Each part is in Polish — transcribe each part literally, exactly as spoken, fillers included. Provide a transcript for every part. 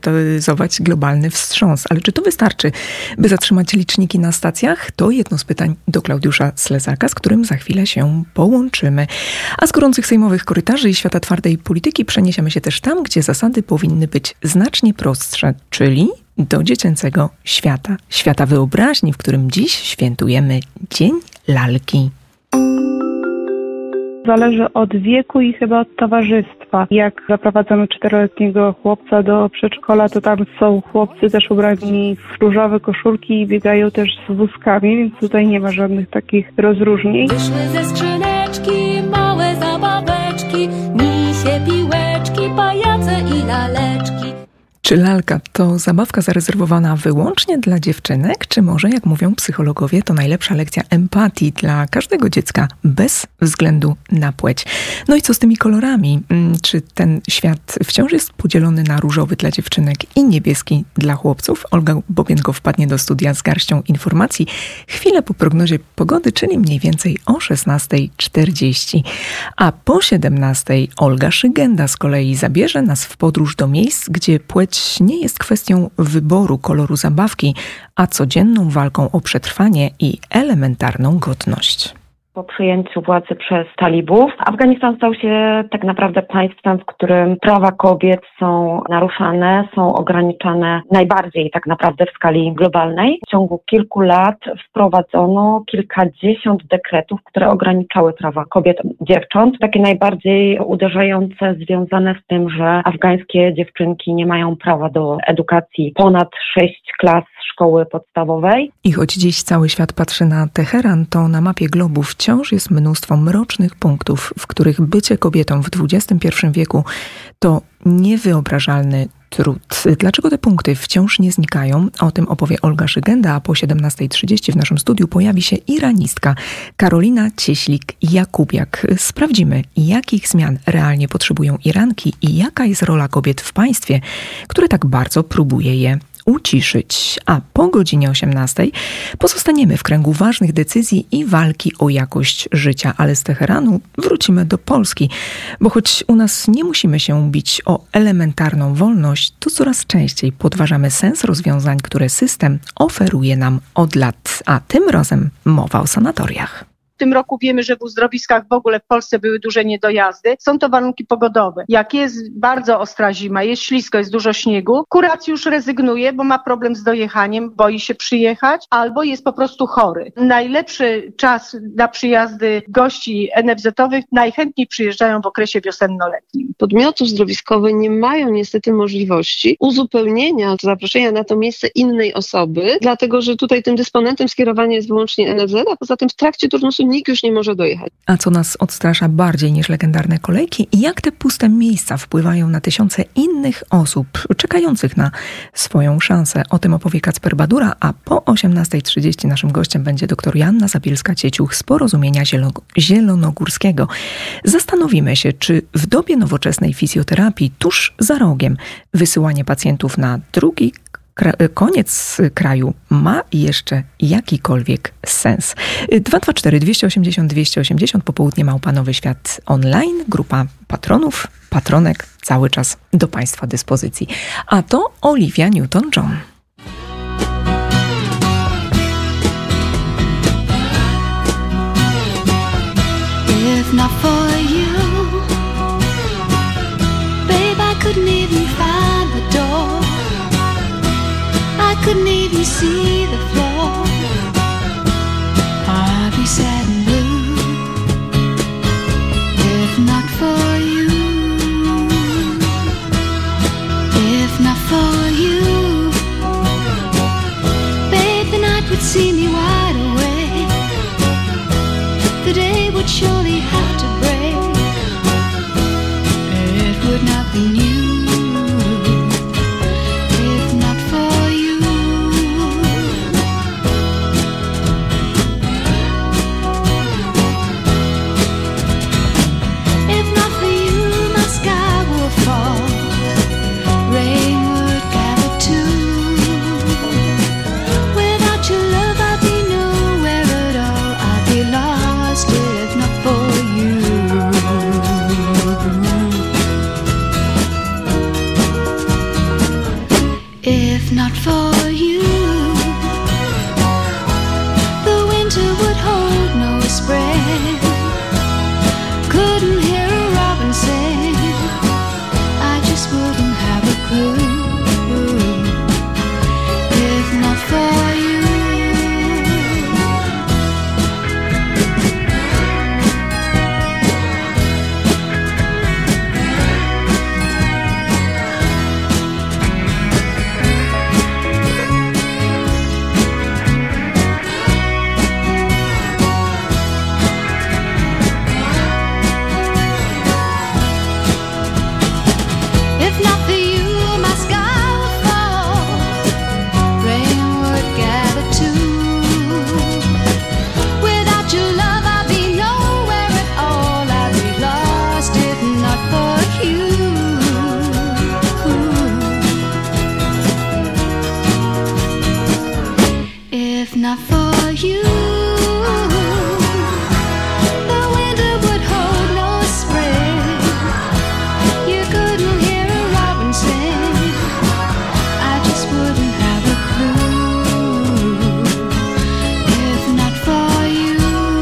zamortyzować globalny wstrząs. Ale czy to wystarczy, by zatrzymać liczniki na stacjach? To jedno z pytań do Klaudiusza Slezaka, z którym za chwilę się połączymy. A z gorących sejmowych korytarzy i świata twardej polityki przeniesiemy się też tam, gdzie zasady powinny być znacznie prostsze, czyli do dziecięcego świata. Świata wyobraźni, w którym dziś świętujemy Dzień Lalki. Zależy od wieku i chyba od towarzystwa. Jak zaprowadzamy czteroletniego chłopca do przedszkola, to tam są chłopcy też ubrani w różowe koszulki i biegają też z wózkami, więc tutaj nie ma żadnych takich rozróżnień. Wyszły ze skrzyneczki małe zabaweczki, misie, piłeczki, pajace i laleczki. Czy lalka to zabawka zarezerwowana wyłącznie dla dziewczynek, czy może, jak mówią psychologowie, to najlepsza lekcja empatii dla każdego dziecka bez względu na płeć? No i co z tymi kolorami? Czy ten świat wciąż jest podzielony na różowy dla dziewczynek i niebieski dla chłopców? Olga Bobienko wpadnie do studia z garścią informacji chwilę po prognozie pogody, czyli mniej więcej o szesnasta czterdzieści. A po siedemnastej Olga Szygenda z kolei zabierze nas w podróż do miejsc, gdzie płeć nie jest kwestią wyboru koloru zabawki, a codzienną walką o przetrwanie i elementarną godność. Po przejęciu władzy przez talibów Afganistan stał się tak naprawdę państwem, w którym prawa kobiet są naruszane, są ograniczane najbardziej tak naprawdę w skali globalnej. W ciągu kilku lat wprowadzono kilkadziesiąt dekretów, które ograniczały prawa kobiet, dziewcząt. Takie najbardziej uderzające związane z tym, że afgańskie dziewczynki nie mają prawa do edukacji ponad sześć klas szkoły podstawowej. I choć dziś cały świat patrzy na Teheran, to na mapie globu wciąż jest mnóstwo mrocznych punktów, w których bycie kobietą w dwudziestym pierwszym wieku to niewyobrażalny trud. Dlaczego te punkty wciąż nie znikają? O tym opowie Olga Szygenda, a po siedemnasta trzydzieści w naszym studiu pojawi się iranistka Karolina Cieślik-Jakubiak. Sprawdzimy, jakich zmian realnie potrzebują Iranki i jaka jest rola kobiet w państwie, które tak bardzo próbuje je uciszyć. A po godzinie osiemnastej pozostaniemy w kręgu ważnych decyzji i walki o jakość życia, ale z Teheranu wrócimy do Polski, bo choć u nas nie musimy się bić o elementarną wolność, to coraz częściej podważamy sens rozwiązań, które system oferuje nam od lat, a tym razem mowa o sanatoriach. W tym roku wiemy, że w uzdrowiskach w ogóle w Polsce były duże niedojazdy. Są to warunki pogodowe. Jak jest bardzo ostra zima, jest ślisko, jest dużo śniegu, kuracjusz rezygnuje, bo ma problem z dojechaniem, boi się przyjechać, albo jest po prostu chory. Najlepszy czas na przyjazdy gości en ef zetowych najchętniej przyjeżdżają w okresie wiosennoletnim. Podmioty uzdrowiskowe nie mają niestety możliwości uzupełnienia zaproszenia na to miejsce innej osoby, dlatego że tutaj tym dysponentem skierowania jest wyłącznie en ef zet, a poza tym w trakcie turnusu nikt już nie może dojechać. A co nas odstrasza bardziej niż legendarne kolejki i jak te puste miejsca wpływają na tysiące innych osób czekających na swoją szansę? O tym opowie Kacper Badura, a po osiemnasta trzydzieści naszym gościem będzie dr Joanna Zabielska-Cieciuch z Porozumienia Zielo- Zielonogórskiego. Zastanowimy się, czy w dobie nowoczesnej fizjoterapii tuż za rogiem wysyłanie pacjentów na drugi koniec kraju ma jeszcze jakikolwiek sens. dwa dwa cztery dwieście osiemdziesiąt dwieście osiemdziesiąt popołudnie małpa Nowy Świat online. Grupa patronów, patronek cały czas do Państwa dyspozycji. A to Olivia Newton-John. If not for you, babe, I couldn't even find the door. I couldn't even see the floor. I'd be sad and blue if not for you. If not for you, babe, the night would see me wide awake. The day would surely have to break. It would not be new. Rain would If not for you, the winter would hold no spring. Couldn't hear a robin sing, I just wouldn't have a clue. If not for you. Not for you, the winter would hold no spring. You couldn't hear a robin sing, I just wouldn't have a clue. If not for you.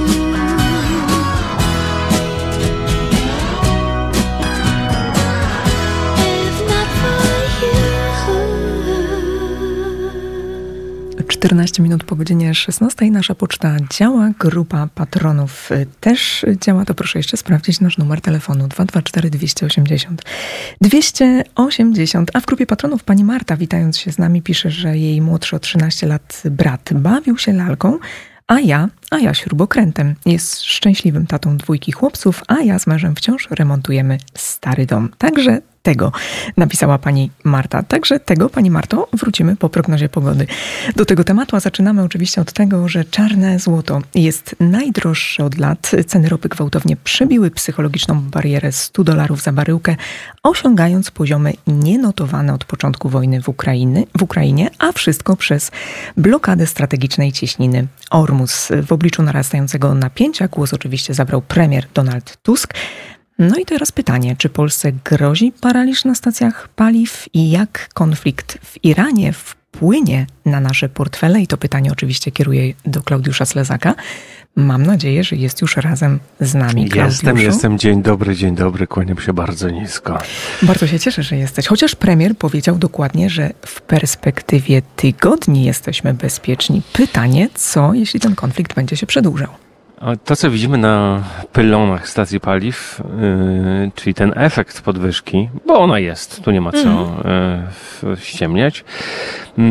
If not for you. czternaście minut po godzinie szesnastej. Nasza poczta działa, grupa patronów też działa. To proszę jeszcze sprawdzić nasz numer telefonu dwa dwa cztery dwieście osiemdziesiąt dwieście osiemdziesiąt. A w grupie patronów pani Marta, witając się z nami, pisze, że jej młodszy o trzynaście lat brat bawił się lalką, a ja, a ja śrubokrętem. Jest szczęśliwym tatą dwójki chłopców, a ja z mężem wciąż remontujemy stary dom. Także tego napisała pani Marta. Także tego, pani Marto, wrócimy po prognozie pogody. Do tego tematu, a zaczynamy oczywiście od tego, że czarne złoto jest najdroższe od lat. Ceny ropy gwałtownie przebiły psychologiczną barierę stu dolarów za baryłkę, osiągając poziomy nienotowane od początku wojny w, Ukrainy, w Ukrainie, a wszystko przez blokadę strategicznej cieśniny Ormus. W obliczu narastającego napięcia głos oczywiście zabrał premier Donald Tusk. No i teraz pytanie, czy Polsce grozi paraliż na stacjach paliw i jak konflikt w Iranie wpłynie na nasze portfele? I to pytanie oczywiście kieruję do Klaudiusza Slezaka. Mam nadzieję, że jest już razem z nami. Klaudiuszu. Jestem, jestem. Dzień dobry, dzień dobry. Kłaniam się bardzo nisko. Bardzo się cieszę, że jesteś. Chociaż premier powiedział dokładnie, że w perspektywie tygodni jesteśmy bezpieczni. Pytanie, co jeśli ten konflikt będzie się przedłużał? To, co widzimy na pylonach stacji paliw, yy, czyli ten efekt podwyżki, bo ona jest, tu nie ma co yy, ściemniać, yy,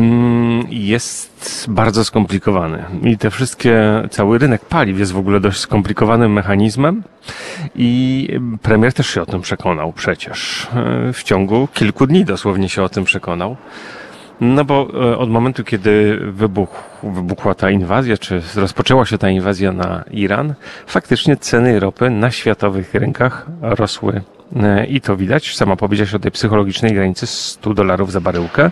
jest bardzo skomplikowany. I te wszystkie, cały rynek paliw jest w ogóle dość skomplikowanym mechanizmem i premier też się o tym przekonał przecież. Yy, w ciągu kilku dni dosłownie się o tym przekonał. No bo od momentu, kiedy wybuch, wybuchła ta inwazja, czy rozpoczęła się ta inwazja na Iran, faktycznie ceny ropy na światowych rynkach rosły. I to widać. Sama powiedziałaś o tej psychologicznej granicy stu dolarów za baryłkę.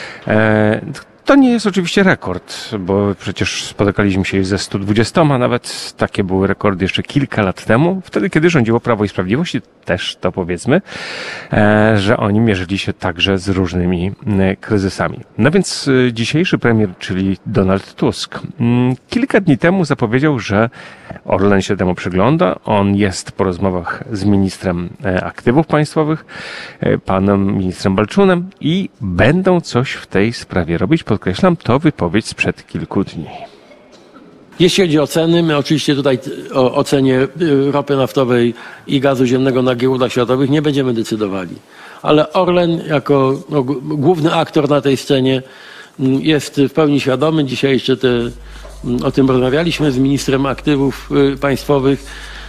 To nie jest oczywiście rekord, bo przecież spotykaliśmy się ze stu dwudziestoma, nawet takie były rekordy jeszcze kilka lat temu, wtedy kiedy rządziło Prawo i Sprawiedliwość, i też to powiedzmy, że oni mierzyli się także z różnymi kryzysami. No więc dzisiejszy premier, czyli Donald Tusk, kilka dni temu zapowiedział, że Orlen się temu przygląda, on jest po rozmowach z ministrem aktywów państwowych, panem ministrem Balczunem i będą coś w tej sprawie robić. Podkreślam, to wypowiedź sprzed kilku dni. Jeśli chodzi o ceny, my oczywiście tutaj o, o cenie ropy naftowej i gazu ziemnego na giełdach światowych nie będziemy decydowali. Ale Orlen jako no, główny aktor na tej scenie jest w pełni świadomy. Dzisiaj jeszcze te, o tym rozmawialiśmy z ministrem aktywów państwowych.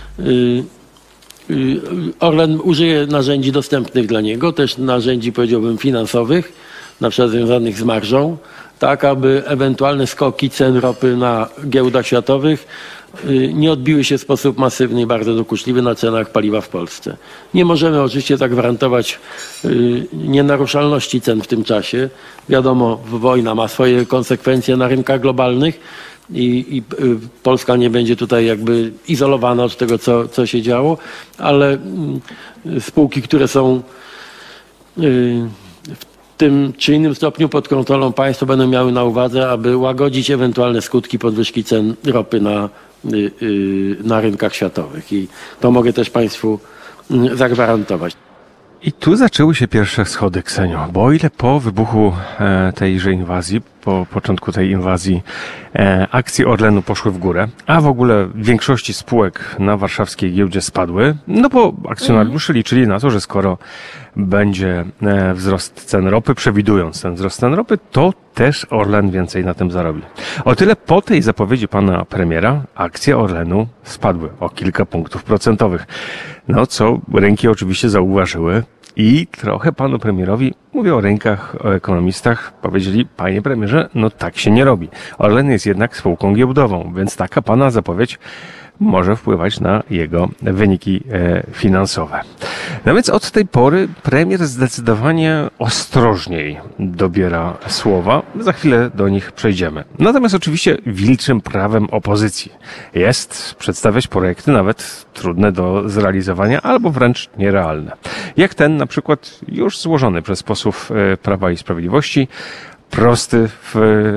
Orlen użyje narzędzi dostępnych dla niego, też narzędzi, powiedziałbym, finansowych, na przykład związanych z marżą, tak aby ewentualne skoki cen ropy na giełdach światowych nie odbiły się w sposób masywny i bardzo dokuczliwy na cenach paliwa w Polsce. Nie możemy oczywiście zagwarantować nienaruszalności cen w tym czasie. Wiadomo, wojna ma swoje konsekwencje na rynkach globalnych i, i Polska nie będzie tutaj jakby izolowana od tego, co, co się działo, ale spółki, które są tym czy innym stopniu pod kontrolą państwo będą miały na uwadze, aby łagodzić ewentualne skutki podwyżki cen ropy na, y, y, na rynkach światowych. I to mogę też państwu y, zagwarantować. I tu zaczęły się pierwsze schody, Ksenio, bo o ile po wybuchu e, tejże inwazji, po początku tej inwazji e, akcje Orlenu poszły w górę, a w ogóle w większości spółek na warszawskiej giełdzie spadły, no bo akcjonariusze liczyli na to, że skoro będzie e, wzrost cen ropy, przewidując ten wzrost cen ropy, to też Orlen więcej na tym zarobi. O tyle po tej zapowiedzi pana premiera akcje Orlenu spadły o kilka punktów procentowych. No co rynki oczywiście zauważyły i trochę panu premierowi, mówię o rynkach, o ekonomistach, powiedzieli: panie premierze, no tak się nie robi. Orlen jest jednak spółką giełdową, więc taka pana zapowiedź może wpływać na jego wyniki e, finansowe. No więc od tej pory premier zdecydowanie ostrożniej dobiera słowa. Za chwilę do nich przejdziemy. Natomiast oczywiście wilczym prawem opozycji jest przedstawiać projekty nawet trudne do zrealizowania albo wręcz nierealne. Jak ten na przykład już złożony przez posłów e, Prawa i Sprawiedliwości, prosty w,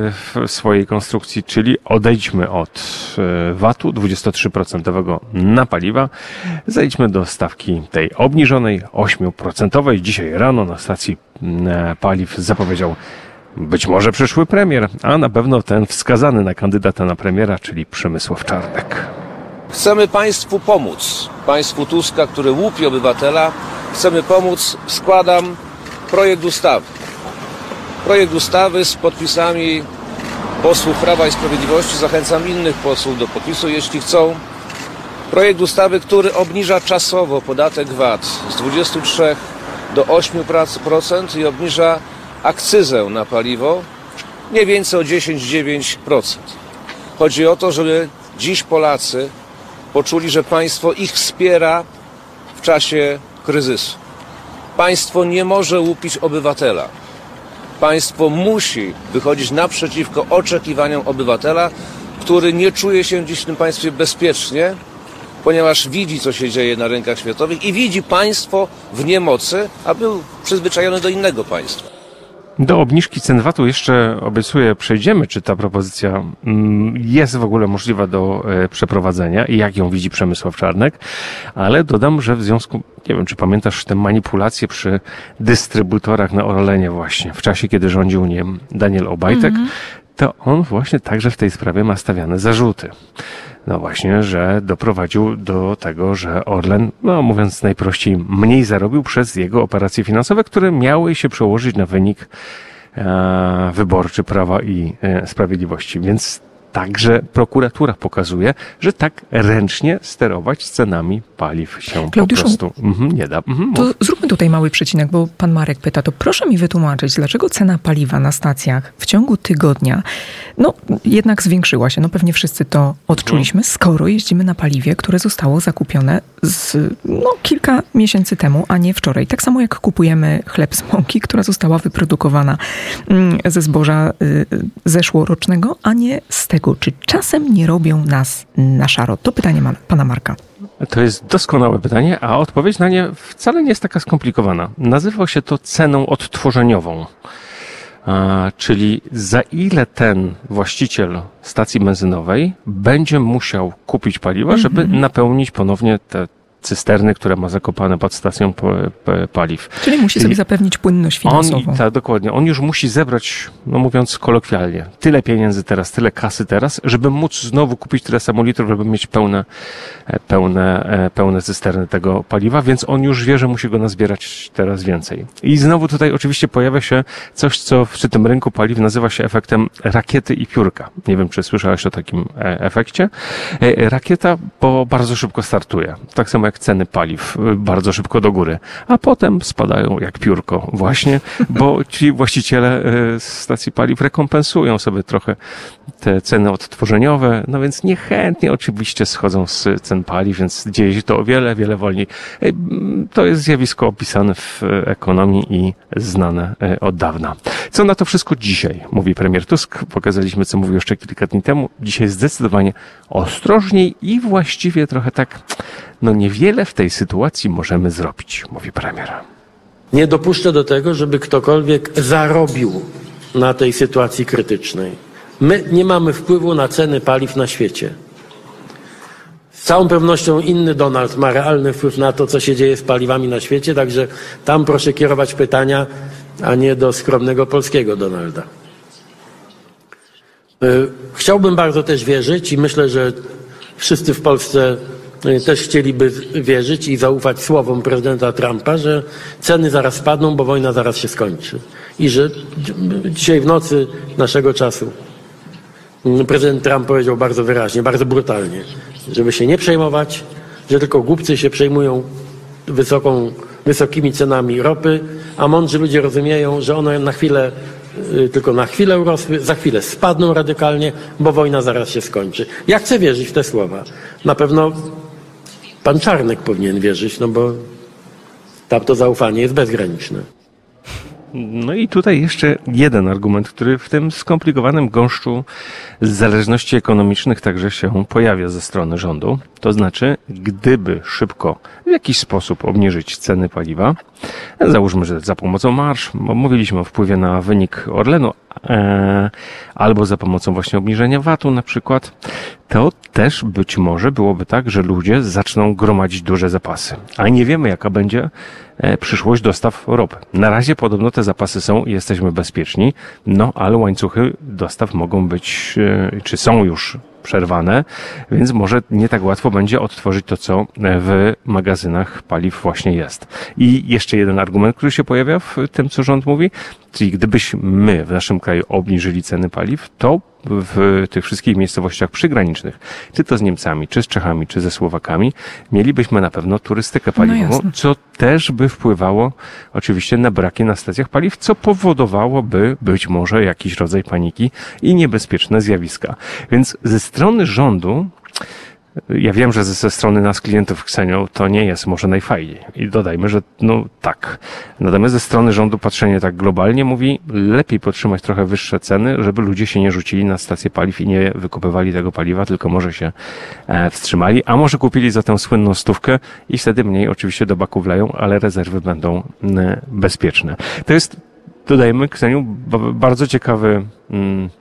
w swojej konstrukcji, czyli odejdźmy od V A T-u dwudziestotrzyprocentowego na paliwa, zejdźmy do stawki tej obniżonej, ośmioprocentowej. Dzisiaj rano na stacji paliw zapowiedział być może przyszły premier, a na pewno ten wskazany na kandydata na premiera, czyli Przemysław Czarnek. Chcemy państwu pomóc, państwu Tuska, który łupi obywatela. Chcemy pomóc. Składam projekt ustawy. Projekt ustawy z podpisami posłów Prawa i Sprawiedliwości. Zachęcam innych posłów do podpisu, jeśli chcą. Projekt ustawy, który obniża czasowo podatek V A T z dwudziestu trzech do ośmiu procent i obniża akcyzę na paliwo mniej więcej o dziesięć do dziewięciu procent. Chodzi o to, żeby dziś Polacy poczuli, że państwo ich wspiera w czasie kryzysu. Państwo nie może łupić obywatela. Państwo musi wychodzić naprzeciwko oczekiwaniom obywatela, który nie czuje się dziś w tym państwie bezpiecznie, ponieważ widzi, co się dzieje na rynkach światowych i widzi państwo w niemocy, a był przyzwyczajony do innego państwa. Do obniżki cen V A T-u jeszcze obiecuję przejdziemy, czy ta propozycja jest w ogóle możliwa do przeprowadzenia i jak ją widzi Przemysław Czarnek, ale dodam, że w związku, nie wiem, czy pamiętasz te manipulacje przy dystrybutorach na Orlenie właśnie, w czasie, kiedy rządził nim Daniel Obajtek, mm-hmm. to on właśnie także w tej sprawie ma stawiane zarzuty. No właśnie, że doprowadził do tego, że Orlen, no mówiąc najprościej, mniej zarobił przez jego operacje finansowe, które miały się przełożyć na wynik e, wyborczy Prawa i e, Sprawiedliwości. Więc także prokuratura pokazuje, że tak ręcznie sterować cenami paliw się Klaudyszu, po prostu mhm, nie da. Mhm, to zróbmy tutaj mały przecinek, bo pan Marek pyta, to proszę mi wytłumaczyć, dlaczego cena paliwa na stacjach w ciągu tygodnia no jednak zwiększyła się. No pewnie wszyscy to odczuliśmy, skoro jeździmy na paliwie, które zostało zakupione z, no, kilka miesięcy temu, a nie wczoraj. Tak samo jak kupujemy chleb z mąki, która została wyprodukowana ze zboża zeszłorocznego, a nie z tego. Czy czasem nie robią nas na szaro? To pytanie ma, pana Marka. To jest doskonałe pytanie, a odpowiedź na nie wcale nie jest taka skomplikowana. Nazywa się to ceną odtworzeniową. A, czyli za ile ten właściciel stacji benzynowej będzie musiał kupić paliwa, mm-hmm. żeby napełnić ponownie te cysterny, które ma zakopane pod stacją paliw. Czyli musi sobie zapewnić płynność finansową. On, tak, dokładnie. On już musi zebrać, no mówiąc kolokwialnie, tyle pieniędzy teraz, tyle kasy teraz, żeby móc znowu kupić tyle samo litrów, żeby mieć pełne, pełne, pełne cysterny tego paliwa, więc on już wie, że musi go nazbierać teraz więcej. I znowu tutaj oczywiście pojawia się coś, co przy tym rynku paliw nazywa się efektem rakiety i piórka. Nie wiem, czy słyszałeś o takim efekcie. Rakieta, bo bardzo szybko startuje. Tak samo jak ceny paliw bardzo szybko do góry, a potem spadają jak piórko właśnie, bo ci właściciele stacji paliw rekompensują sobie trochę te ceny odtworzeniowe, no więc niechętnie oczywiście schodzą z cen paliw, więc dzieje się to o wiele, wiele wolniej. To jest zjawisko opisane w ekonomii i znane od dawna. Co na to wszystko dzisiaj, mówi premier Tusk. Pokazaliśmy, co mówił jeszcze kilka dni temu. Dzisiaj zdecydowanie ostrożniej i właściwie trochę tak, no niewiele w tej sytuacji możemy zrobić, mówi premier. Nie dopuszczę do tego, żeby ktokolwiek zarobił na tej sytuacji krytycznej. My nie mamy wpływu na ceny paliw na świecie. Z całą pewnością inny Donald ma realny wpływ na to, co się dzieje z paliwami na świecie, także tam proszę kierować pytania, a nie do skromnego polskiego Donalda. Chciałbym bardzo też wierzyć i myślę, że wszyscy w Polsce też chcieliby wierzyć i zaufać słowom prezydenta Trumpa, że ceny zaraz spadną, bo wojna zaraz się skończy. I że dzisiaj w nocy naszego czasu prezydent Trump powiedział bardzo wyraźnie, bardzo brutalnie, żeby się nie przejmować, że tylko głupcy się przejmują wysoką, wysokimi cenami ropy, a mądrzy ludzie rozumieją, że one na chwilę, tylko na chwilę urosły, za chwilę spadną radykalnie, bo wojna zaraz się skończy. Ja chcę wierzyć w te słowa. Na pewno pan Czarnek powinien wierzyć, no bo tam to zaufanie jest bezgraniczne. No i tutaj jeszcze jeden argument, który w tym skomplikowanym gąszczu zależności ekonomicznych także się pojawia ze strony rządu. To znaczy, gdyby szybko w jakiś sposób obniżyć ceny paliwa, załóżmy, że za pomocą marż, bo mówiliśmy o wpływie na wynik Orlenu, e, albo za pomocą właśnie obniżenia vatu na przykład, to też być może byłoby tak, że ludzie zaczną gromadzić duże zapasy. A nie wiemy, jaka będzie przyszłość dostaw ropy. Na razie podobno te zapasy są i jesteśmy bezpieczni, no ale łańcuchy dostaw mogą być, czy są już przerwane, więc może nie tak łatwo będzie odtworzyć to, co w magazynach paliw właśnie jest. I jeszcze jeden argument, który się pojawia w tym, co rząd mówi, czyli gdybyśmy my w naszym kraju obniżyli ceny paliw, to w tych wszystkich miejscowościach przygranicznych, czy to z Niemcami, czy z Czechami, czy ze Słowakami, mielibyśmy na pewno turystykę paliwową, no co też by wpływało oczywiście na braki na stacjach paliw, co powodowałoby być może jakiś rodzaj paniki i niebezpieczne zjawiska. Więc ze strony rządu, ja wiem, że ze strony nas klientów, Ksenią, to nie jest może najfajniej. I dodajmy, że no tak. Natomiast ze strony rządu patrzenie tak globalnie mówi, lepiej podtrzymać trochę wyższe ceny, żeby ludzie się nie rzucili na stacje paliw i nie wykupywali tego paliwa, tylko może się e, wstrzymali, a może kupili za tę słynną stówkę i wtedy mniej oczywiście do baku wleją, ale rezerwy będą e, bezpieczne. To jest, dodajmy, Kseniu, bardzo ciekawy mm,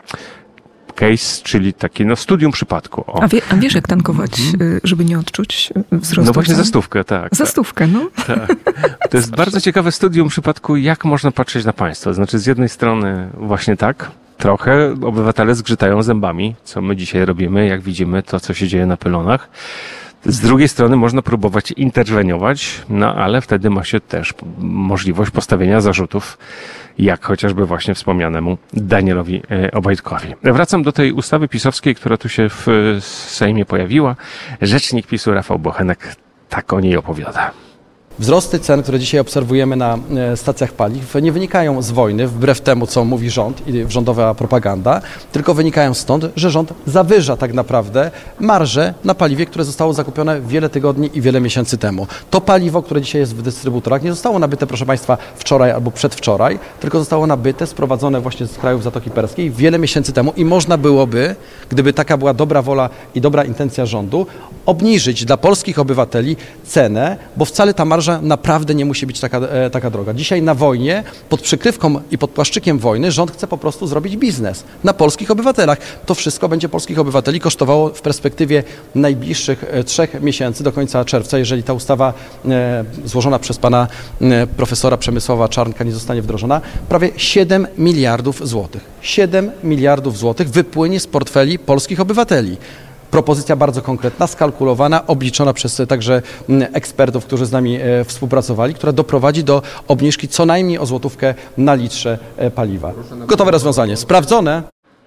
case, czyli taki no, studium przypadku. O. A, wie, a wiesz, jak tankować, hmm. żeby nie odczuć wzrostu? No właśnie za stówkę, tak. Za stówkę, no. Tak. To jest bardzo ciekawe studium przypadku, jak można patrzeć na państwo. Znaczy z jednej strony właśnie tak, trochę obywatele zgrzytają zębami, co my dzisiaj robimy, jak widzimy to, co się dzieje na pylonach. Z drugiej strony można próbować interweniować, no ale wtedy ma się też możliwość postawienia zarzutów, jak chociażby właśnie wspomnianemu Danielowi Obajtkowi. Wracam do tej ustawy pisowskiej, która tu się w Sejmie pojawiła. Rzecznik PiSu Rafał Bochenek tak o niej opowiada. Wzrosty cen, które dzisiaj obserwujemy na stacjach paliw, nie wynikają z wojny, wbrew temu, co mówi rząd i rządowa propaganda, tylko wynikają stąd, że rząd zawyża tak naprawdę marże na paliwie, które zostało zakupione wiele tygodni i wiele miesięcy temu. To paliwo, które dzisiaj jest w dystrybutorach, nie zostało nabyte, proszę Państwa, wczoraj albo przedwczoraj, tylko zostało nabyte, sprowadzone właśnie z krajów Zatoki Perskiej wiele miesięcy temu i można byłoby, gdyby taka była dobra wola i dobra intencja rządu, obniżyć dla polskich obywateli cenę, bo wcale ta marża naprawdę nie musi być taka, e, taka droga. Dzisiaj na wojnie, pod przykrywką i pod płaszczykiem wojny, rząd chce po prostu zrobić biznes na polskich obywatelach. To wszystko będzie polskich obywateli kosztowało w perspektywie najbliższych e, trzech miesięcy do końca czerwca, jeżeli ta ustawa e, złożona przez pana e, profesora Przemysława Czarnka nie zostanie wdrożona, prawie siedem miliardów złotych. siedem miliardów złotych wypłynie z portfeli polskich obywateli. Propozycja bardzo konkretna, skalkulowana, obliczona przez także ekspertów, którzy z nami współpracowali, która doprowadzi do obniżki co najmniej o złotówkę na litrze paliwa. Gotowe rozwiązanie, sprawdzone.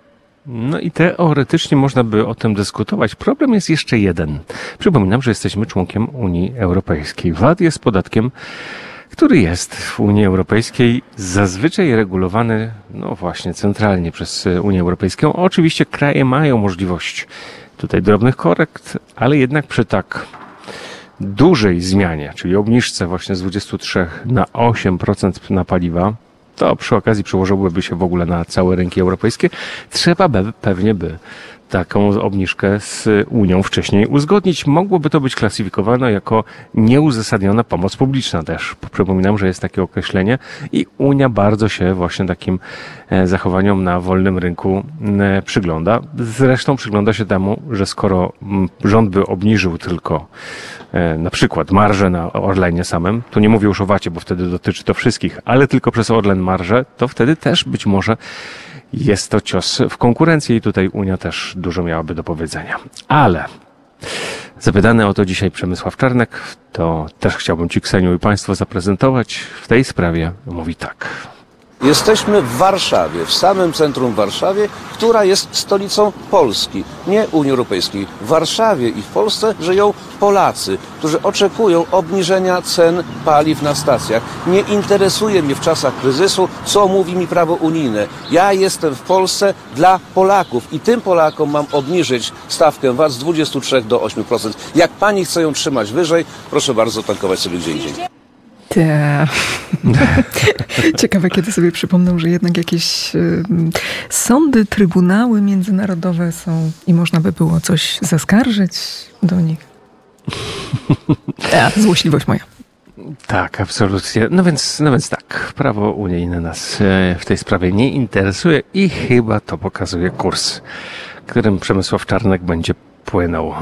No i teoretycznie można by o tym dyskutować. Problem jest jeszcze jeden. Przypominam, że jesteśmy członkiem Unii Europejskiej. V A T jest podatkiem, który jest w Unii Europejskiej zazwyczaj regulowany, no właśnie, centralnie przez Unię Europejską. Oczywiście kraje mają możliwość tutaj drobnych korekt, ale jednak przy tak dużej zmianie, czyli obniżce właśnie z dwudziestu trzech na osiem procent na paliwa, to przy okazji przełożyłoby się w ogóle na całe rynki europejskie. Trzeba by, pewnie by taką obniżkę z Unią wcześniej uzgodnić. Mogłoby to być klasyfikowane jako nieuzasadniona pomoc publiczna też. Przypominam, że jest takie określenie i Unia bardzo się właśnie takim zachowaniom na wolnym rynku przygląda. Zresztą przygląda się temu, że skoro rząd by obniżył tylko na przykład marżę na Orlenie samym, to nie mówię już o wacie, bo wtedy dotyczy to wszystkich, ale tylko przez Orlen marżę, to wtedy też być może jest to cios w konkurencję i tutaj Unia też dużo miałaby do powiedzenia. Ale zapytany o to dzisiaj Przemysław Czarnek, to też chciałbym Ci, Kseniu, i Państwu zaprezentować. W tej sprawie mówi tak. Jesteśmy w Warszawie, w samym centrum Warszawie, która jest stolicą Polski, nie Unii Europejskiej. W Warszawie i w Polsce żyją Polacy, którzy oczekują obniżenia cen paliw na stacjach. Nie interesuje mnie w czasach kryzysu, co mówi mi prawo unijne. Ja jestem w Polsce dla Polaków i tym Polakom mam obniżyć stawkę V A T z dwudziestu trzech do ośmiu procent. Jak pani chce ją trzymać wyżej, proszę bardzo tankować sobie gdzie indziej. Te. Ciekawe, kiedy sobie przypomnę, że jednak jakieś y, sądy, trybunały międzynarodowe są i można by było coś zaskarżyć do nich. Ja, złośliwość moja. Tak, absolutnie. No więc, no więc tak, prawo unijne nas w tej sprawie nie interesuje i chyba to pokazuje kurs, którym Przemysław Czarnek będzie płynął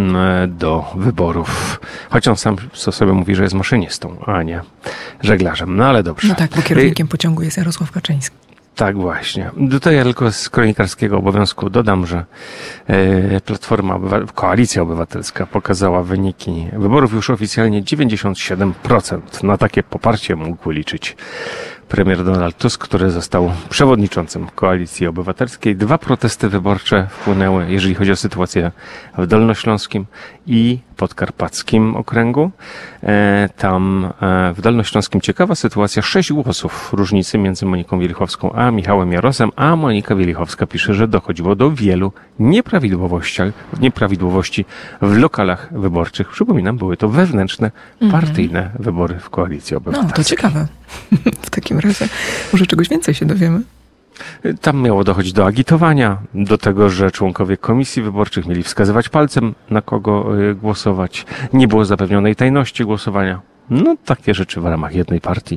do wyborów. Choć on sam co sobie mówi, że jest maszynistą, a nie żeglarzem. No ale dobrze. No tak, bo kierownikiem pociągu jest Jarosław Kaczyński. Tak właśnie. Tutaj ja tylko z kronikarskiego obowiązku dodam, że Platforma, Obywa- Koalicja Obywatelska pokazała wyniki wyborów już oficjalnie dziewięćdziesiąt siedem procent. Na takie poparcie mógł liczyć premier Donald Tusk, który został przewodniczącym Koalicji Obywatelskiej. Dwa protesty wyborcze wpłynęły, jeżeli chodzi o sytuację w Dolnośląskim i Podkarpackim okręgu. E, tam e, w Dolnośląskim ciekawa sytuacja, sześć głosów różnicy między Moniką Wielichowską a Michałem Jarosem, a Monika Wielichowska pisze, że dochodziło do wielu nieprawidłowości, nieprawidłowości w lokalach wyborczych. Przypominam, były to wewnętrzne, partyjne mm-hmm. wybory w Koalicji Obywatelskiej. No, to ciekawe. W takim razie może czegoś więcej się dowiemy. Tam miało dochodzić do agitowania, do tego, że członkowie komisji wyborczych mieli wskazywać palcem, na kogo głosować. Nie było zapewnionej tajności głosowania. No, takie rzeczy w ramach jednej partii.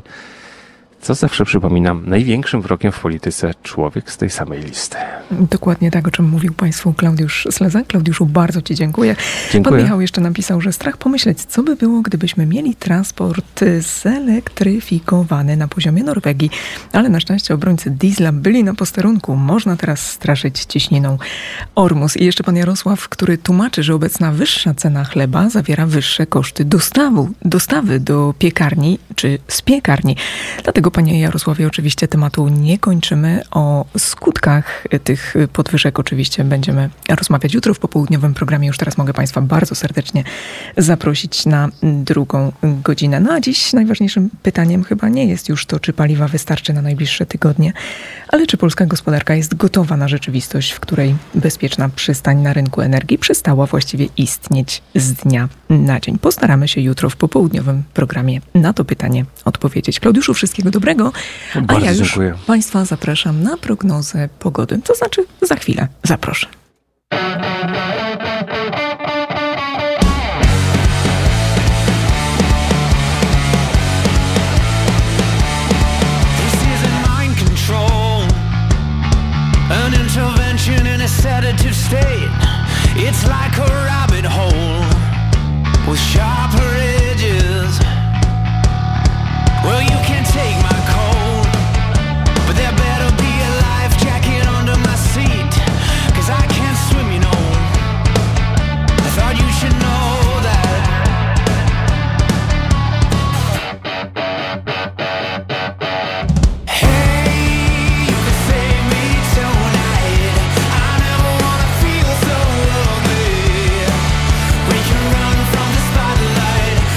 Co zawsze przypominam, największym wrogiem w polityce człowiek z tej samej listy. Dokładnie tak, o czym mówił Państwu Klaudiusz Slezak. Klaudiuszu, bardzo Ci dziękuję. Dziękuję. Pan Michał jeszcze napisał, że strach pomyśleć, co by było, gdybyśmy mieli transport zelektryfikowany na poziomie Norwegii. Ale na szczęście obrońcy diesla byli na posterunku. Można teraz straszyć ciśniną Ormus. I jeszcze pan Jarosław, który tłumaczy, że obecna wyższa cena chleba zawiera wyższe koszty dostawu, dostawy do piekarni czy z piekarni. Dlatego, panie Jarosławie, oczywiście tematu nie kończymy. O skutkach tych podwyżek oczywiście będziemy rozmawiać jutro w popołudniowym programie. Już teraz mogę Państwa bardzo serdecznie zaprosić na drugą godzinę. No a dziś najważniejszym pytaniem chyba nie jest już to, czy paliwa wystarczy na najbliższe tygodnie, ale czy polska gospodarka jest gotowa na rzeczywistość, w której bezpieczna przystań na rynku energii przestała właściwie istnieć z dnia na dzień. Postaramy się jutro w popołudniowym programie na to pytanie odpowiedzieć. Klaudiuszu, wszystkiego dobrego. Bardzo A ja już dziękuję. Państwa zapraszam na prognozę pogody. To znaczy za chwilę. Zaproszę. This isn't mind control, an intervention in a sedative state. It's like a rabbit hole with sharper edges. Well, you can take my cold, but there better be a life jacket under my seat, 'cause I can't swim, you know. I thought you should know that. Hey, you can save me tonight. I never wanna feel so ugly. We can run from the spotlight.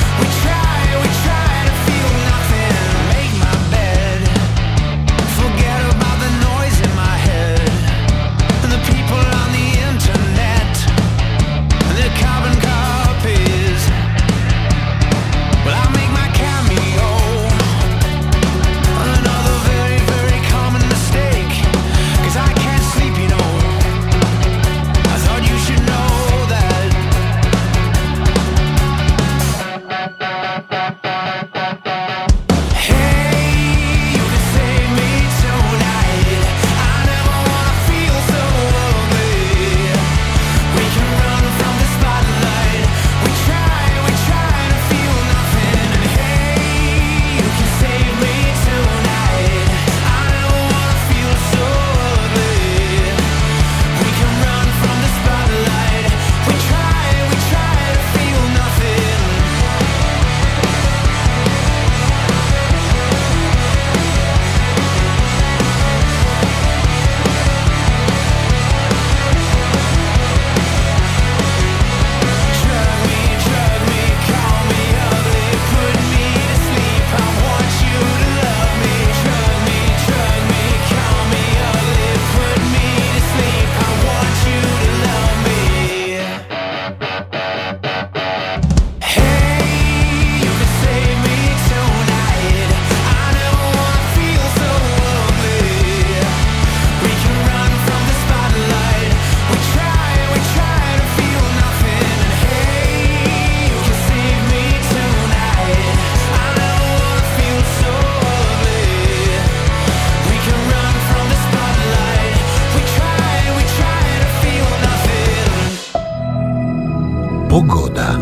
Pogoda.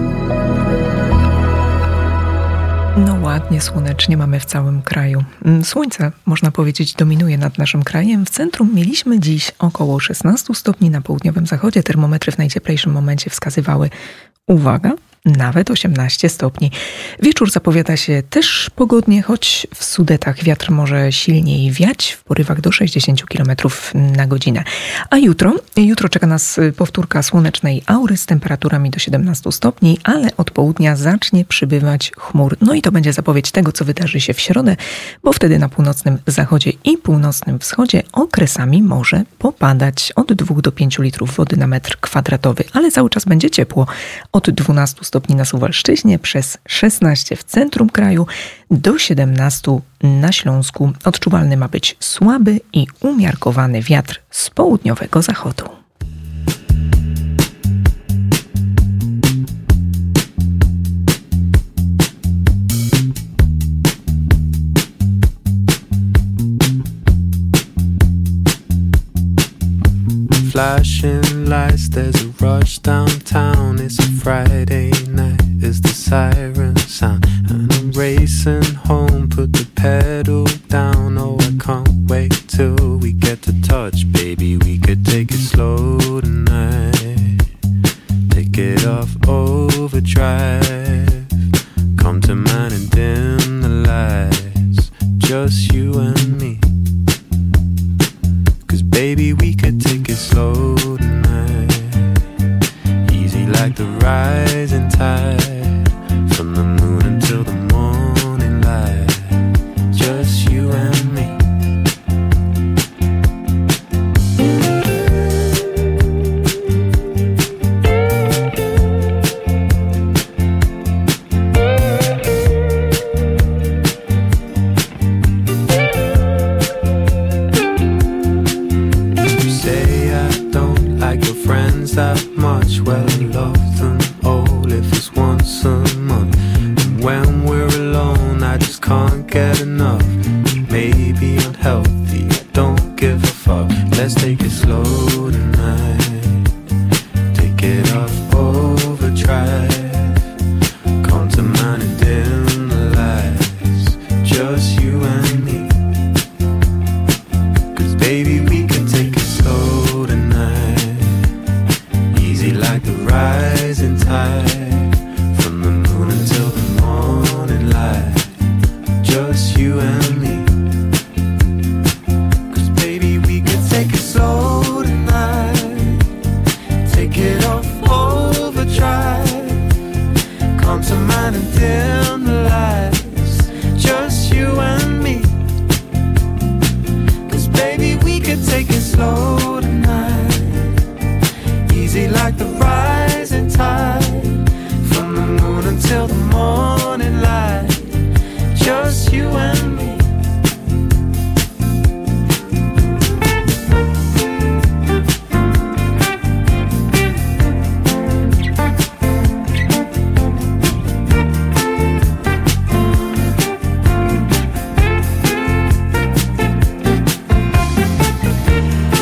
No ładnie, słonecznie mamy w całym kraju. Słońce, można powiedzieć, dominuje nad naszym krajem. W centrum mieliśmy dziś około szesnaście stopni, na południowym zachodzie termometry w najcieplejszym momencie wskazywały, uwaga, nawet osiemnaście stopni. Wieczór zapowiada się też pogodnie, choć w Sudetach wiatr może silniej wiać w porywach do sześćdziesiąt kilometrów na godzinę. A jutro? Jutro czeka nas powtórka słonecznej aury z temperaturami do siedemnaście stopni, ale od południa zacznie przybywać chmur. No i to będzie zapowiedź tego, co wydarzy się w środę, bo wtedy na północnym zachodzie i północnym wschodzie okresami może popadać od dwóch do pięciu litrów wody na metr kwadratowy, ale cały czas będzie ciepło. Od dwunastu stopni na Suwalszczyźnie, przez szesnaście w centrum kraju, do siedemnastu na Śląsku. Odczuwalny ma być słaby i umiarkowany wiatr z południowego zachodu. Flashing lights, there's a rush downtown. It's a Friday night, it's the siren sound, and I'm racing home, put the pedal down. Oh, I can't wait till we get to touch, baby. We could take it slow tonight, take it off overdrive. Come to mine and dim the lights, just you and me. Baby, we could take it slow tonight, easy like the rising tide, from the moon until the morning light, just you and me. That much, well, I love them all if it's once a month. And when we're alone, I just can't get enough. Maybe unhealthy, I don't give a fuck. Let's take it slow tonight,